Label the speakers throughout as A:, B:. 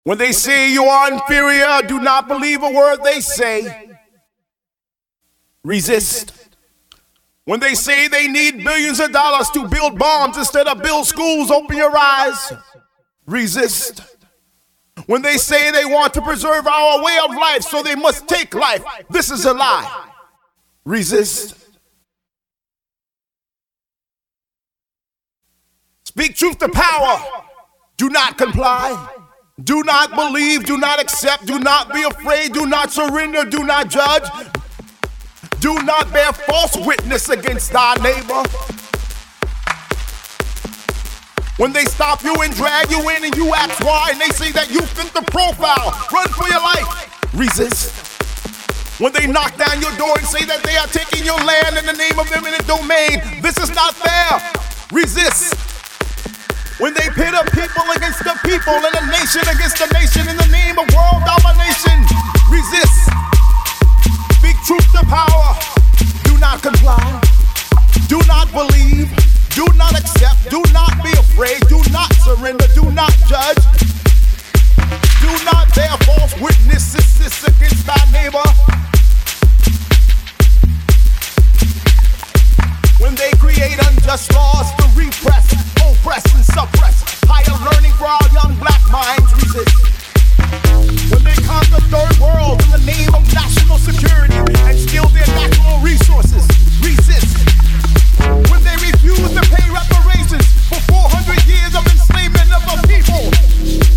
A: When they say you are inferior, do not believe a word they say. Resist. When they say they need billions of dollars to build bombs instead of build schools, open your eyes. Resist. When they say they want to preserve our way of life, so they must take life, this is a lie. Resist. Speak truth to power. Do not comply. Do not believe. Do not accept. Do not be afraid. Do not surrender. Do not judge. Do not bear false witness against thy neighbor. When they stop you and drag you in and you ask why, and they say that you fit the profile, run for your life. Resist. When they knock down your door and say that they are taking your land in the name of eminent domain, this is not fair. Resist. When they pit up people against the people and a nation against the nation in the name of world domination, resist. Speak truth to power. Do not comply. Do not believe. Do not accept. Do not be afraid. Do not surrender. Do not judge. Do not bear false witnesses against thy neighbor. When they create unjust laws to repress, oppress, and suppress higher learning for our young black minds, resist. When they conquer third world in the name of national security and steal their natural resources, resist. When they refuse to pay reparations for 400 years of enslavement of a people,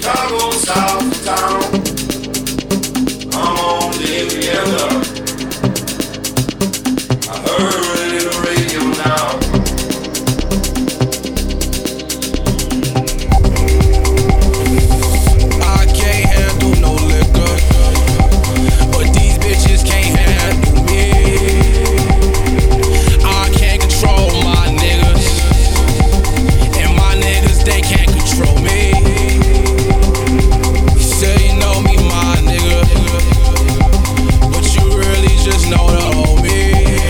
B: Chicago, south town. I'm on the Vienna. I heard it on the radio now. I can't handle no liquor, but these bitches can't handle me. I can't control my niggas, and my niggas, they can't control me. You say you know me, my nigga, but you really just know the old me.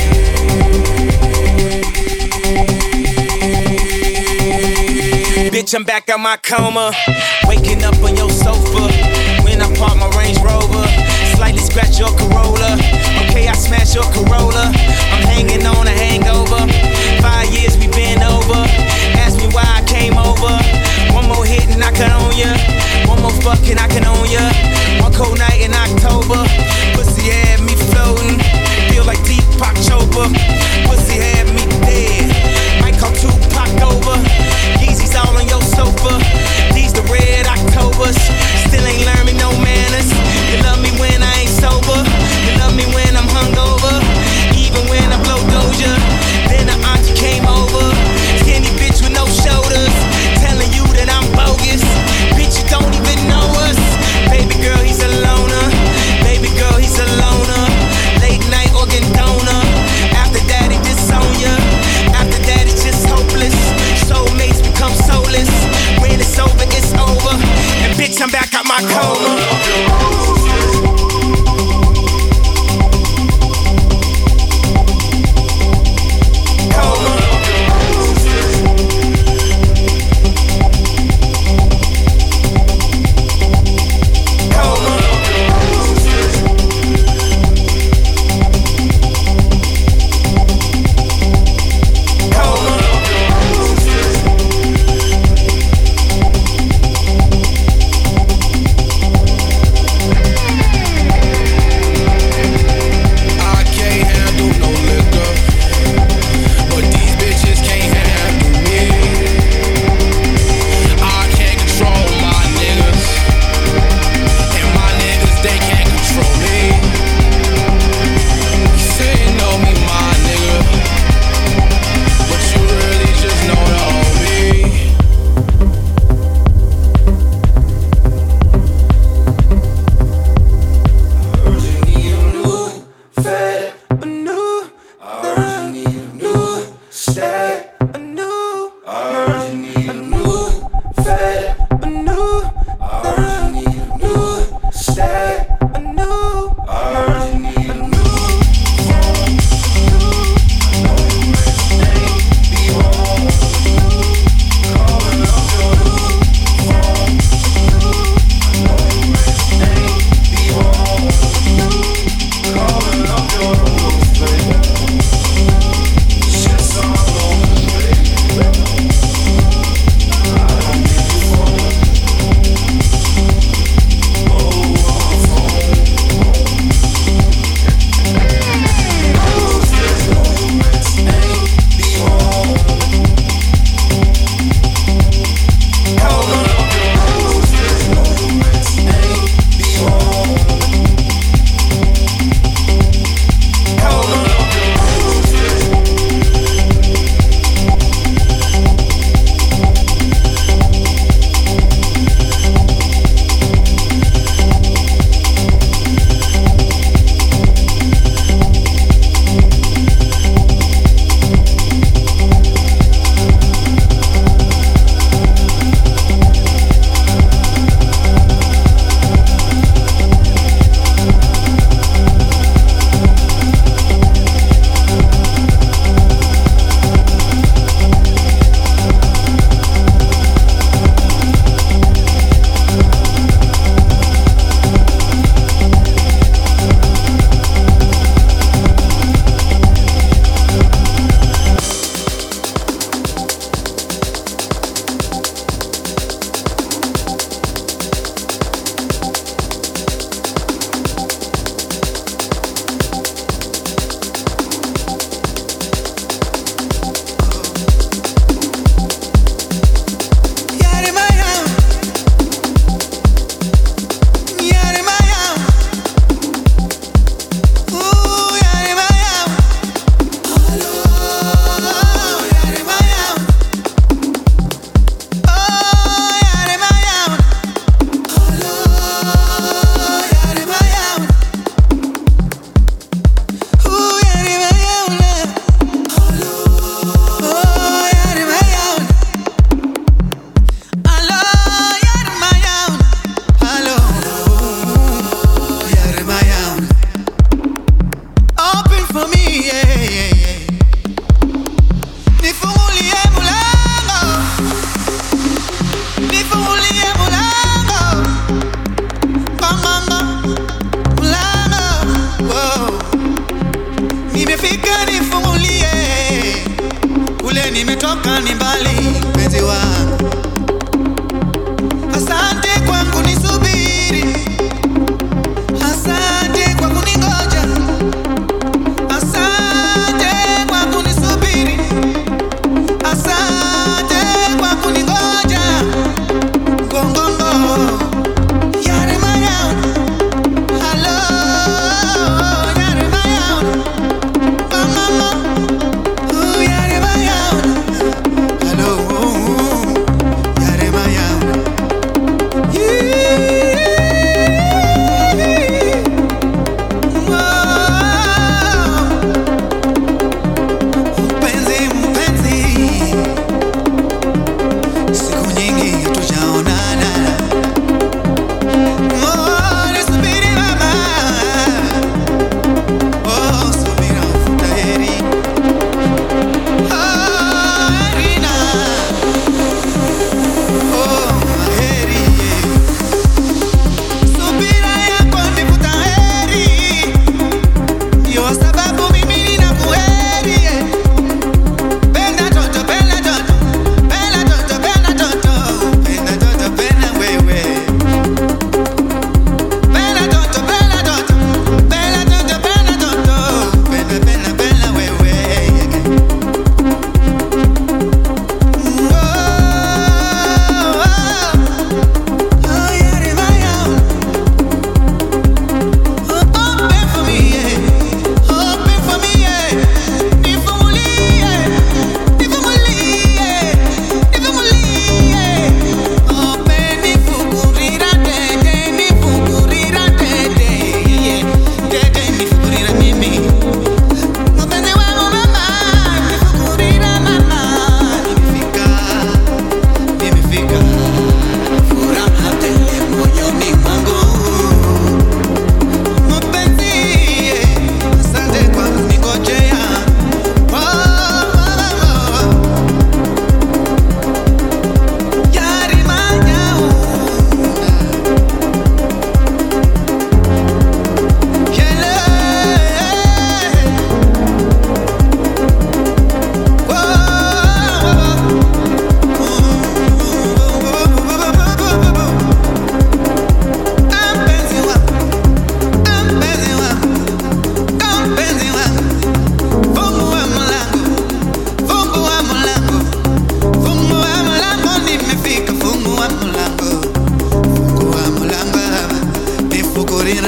B: Bitch, I'm back out my coma, waking up on your sofa. When I park my Range Rover, slightly scratch your Corolla. Okay, I smash your Corolla. I'm hanging on a hangover. 5 years we been over. Ask me why I came over. One more hit and I can own ya. One more fucking I can own ya. One cold night in October. Pussy had me floating. Feel like Deepak Chopra. Pussy had me dead. Might call Tupac over. Yeezys all on your sofa. These the red Octobers. Still ain't learned me no manners. You love me when I ain't sober. You love me when I'm hungover. Even when I blow Doja. Then the auntie came over. Skinny bitch with no shoulders. Telling you that I'm bogus. Bitch, you don't even know us. Baby girl, he's a loner. Baby girl, he's a loner. Late night organ donor. After that, he disown ya. After that, it's just hopeless. Soulmates become soulless. When it's over, it's over. And bitch, I'm back out my coma.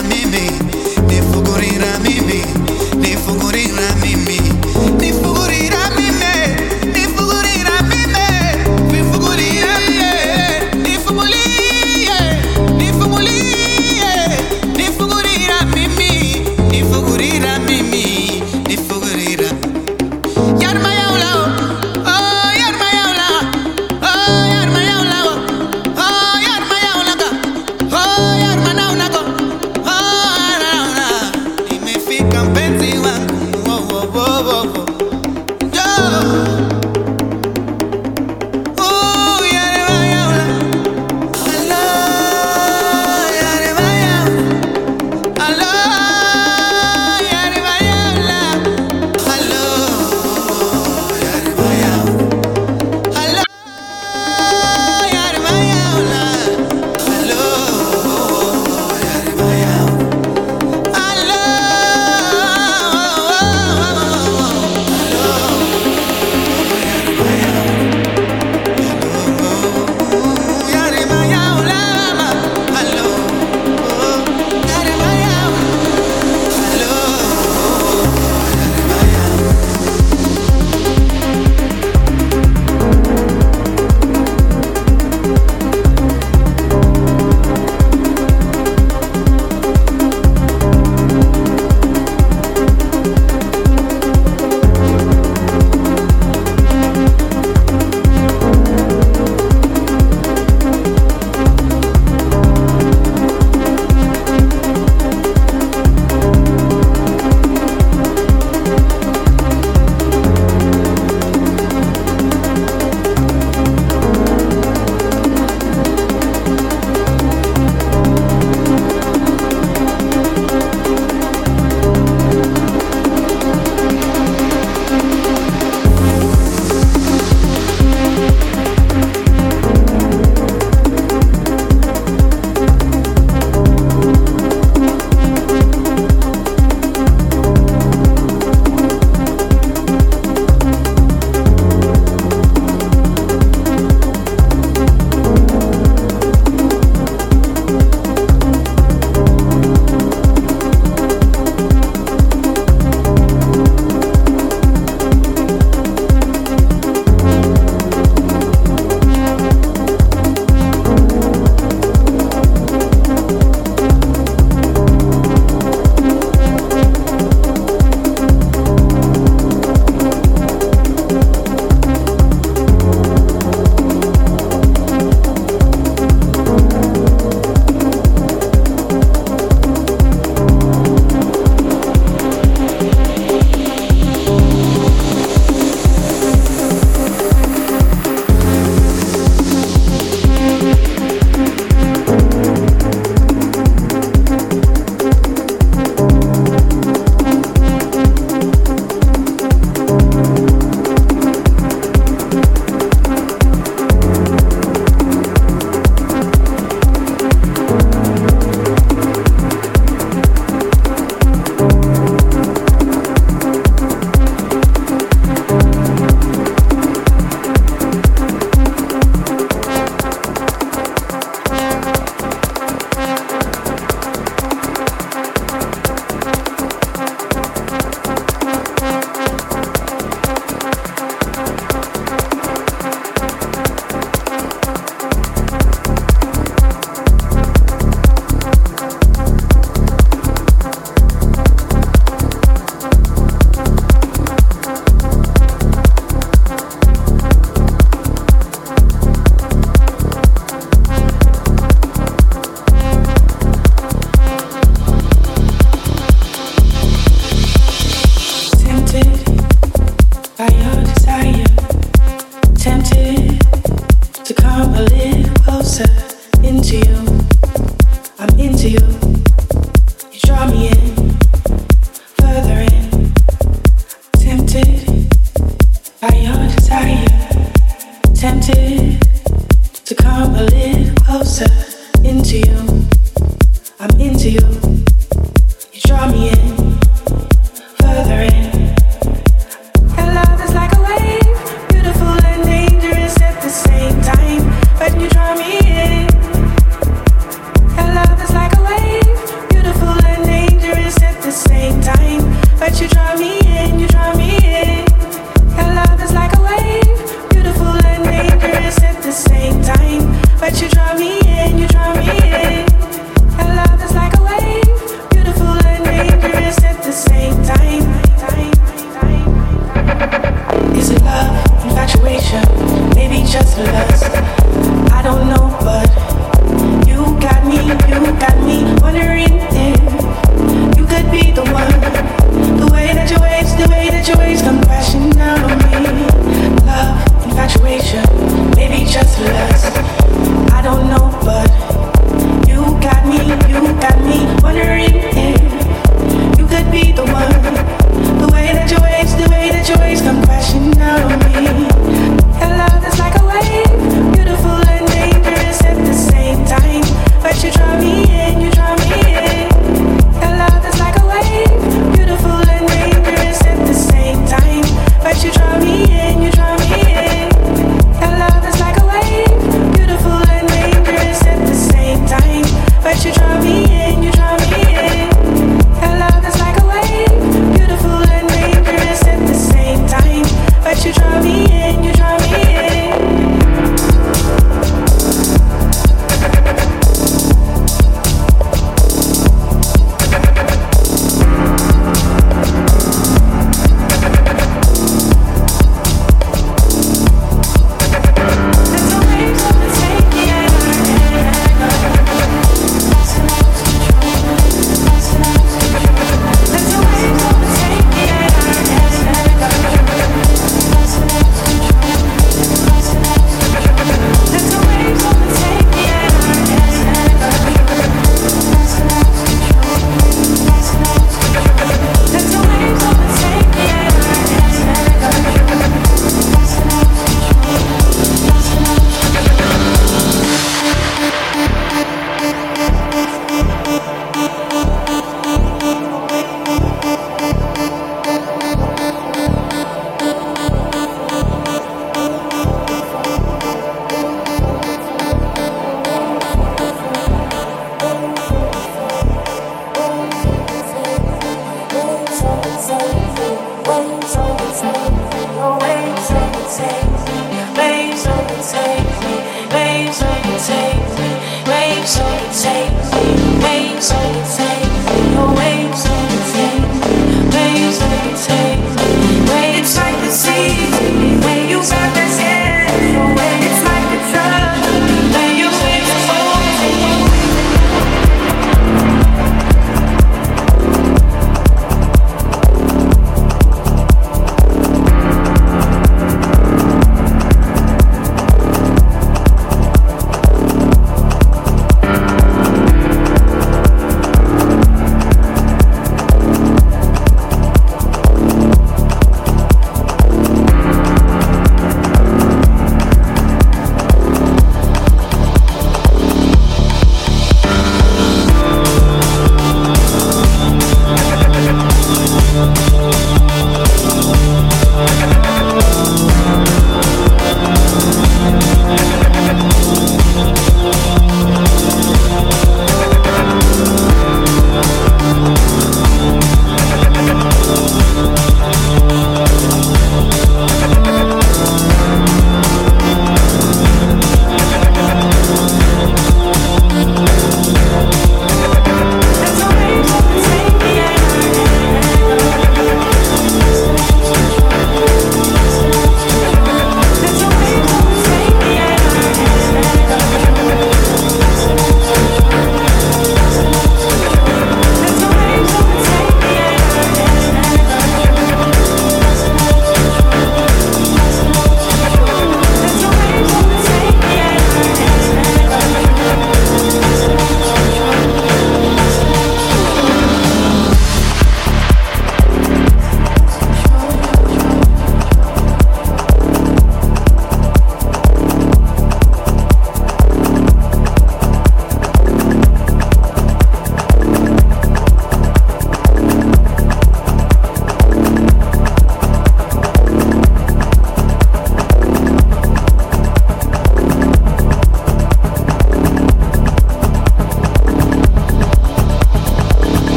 C: Fica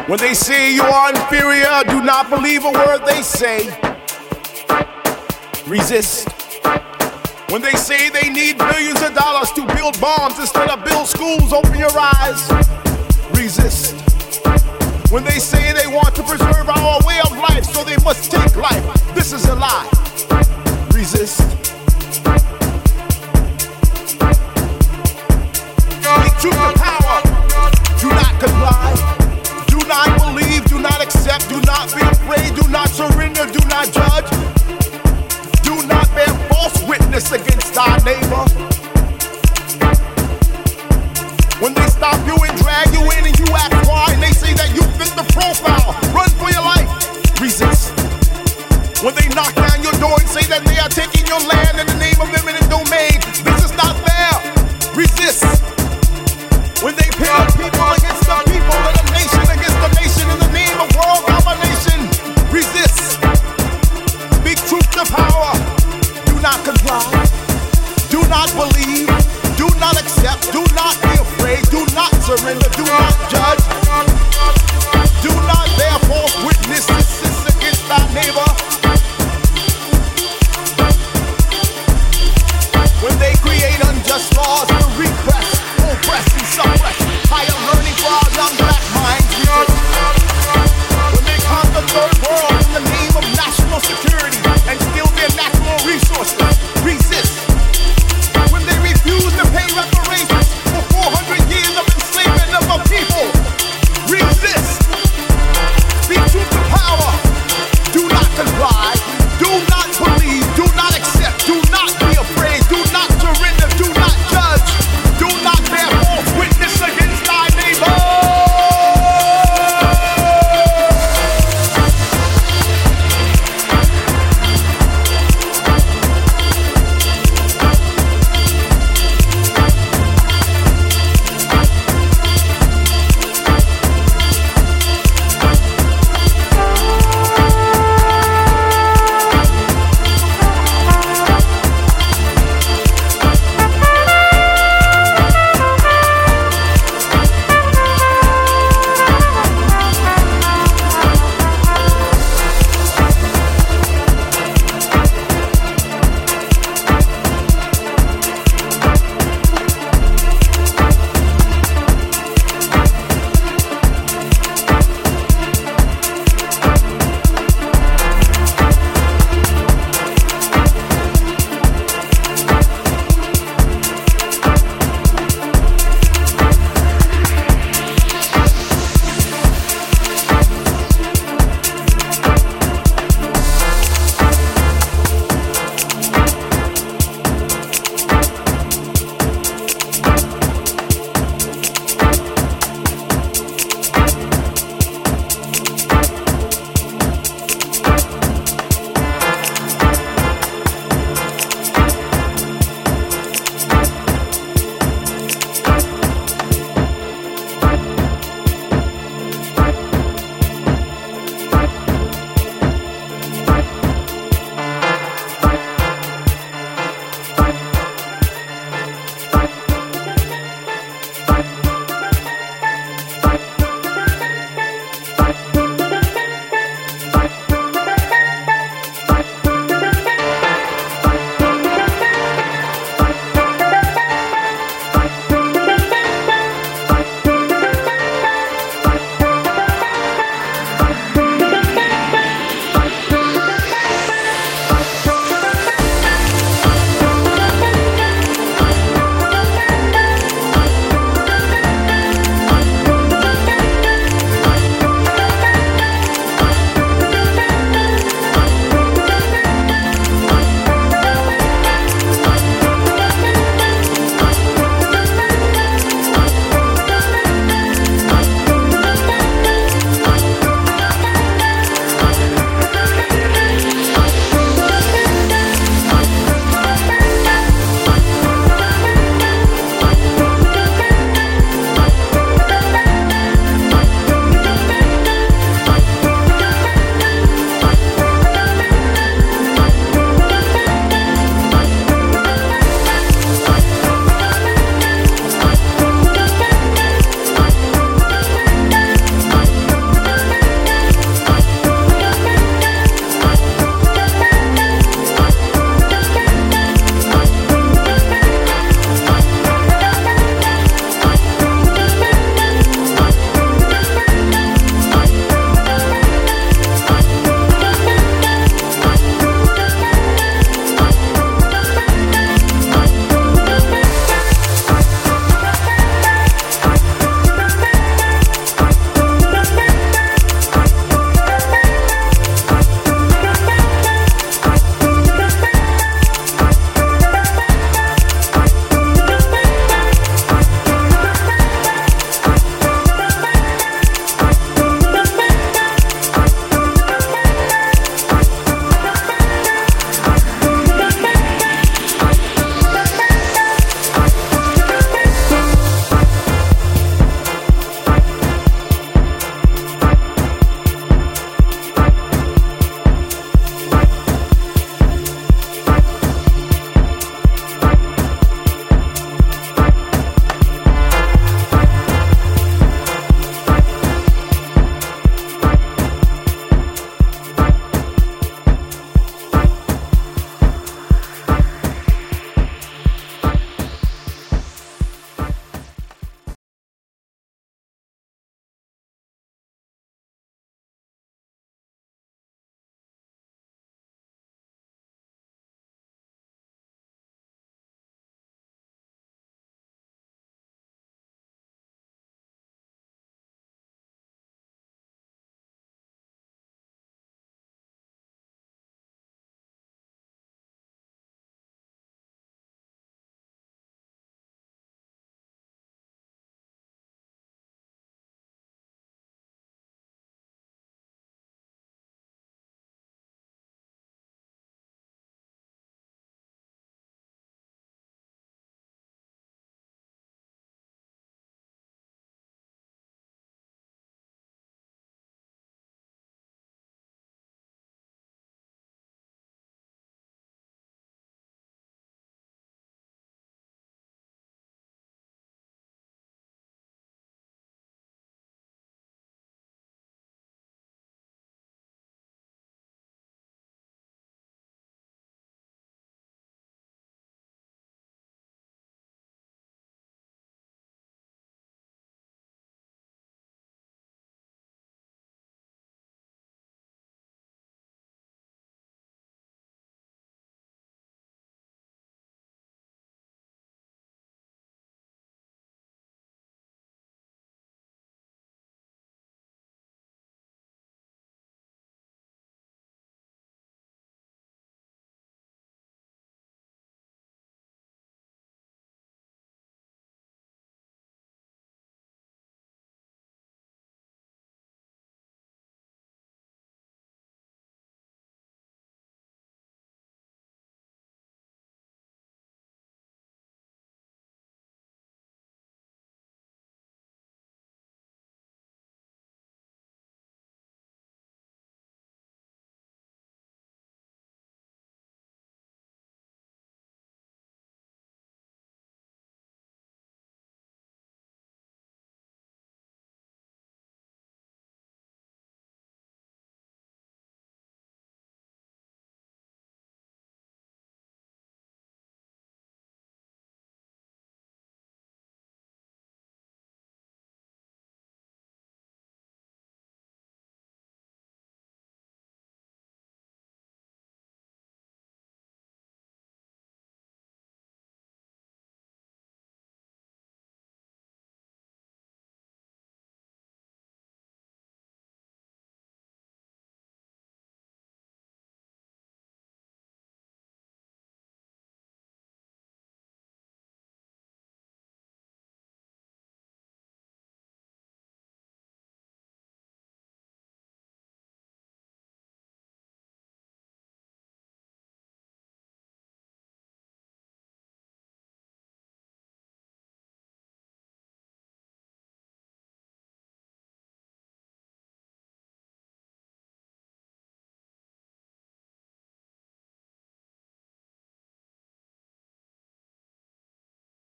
A: When they say you are inferior, do not believe a word they say. Resist. When they say they need billions of dollars to build bombs instead of build schools, open your eyes. Resist. When they say they want to preserve our way of life, so they must take life, this is a lie. Resist. Speak truth to power. Do not comply. Do not believe. Do not accept. Do not be afraid. Do not surrender. Do not judge. Do not bear false witness against our neighbor. When they stop you and drag you in and you act why, and they say that you fit the profile, run for your life. Resist. When they knock down your door and say that they are taking your land in the name of eminent domain, this is not fair. Resist. When they pit the people against the people and the nation against the nation in the name of world domination, resist. Speak truth to power. Do not comply. Do not believe. Do not accept. Do not be afraid. Do not surrender. Do not judge. Do not bear false witness against thy neighbor.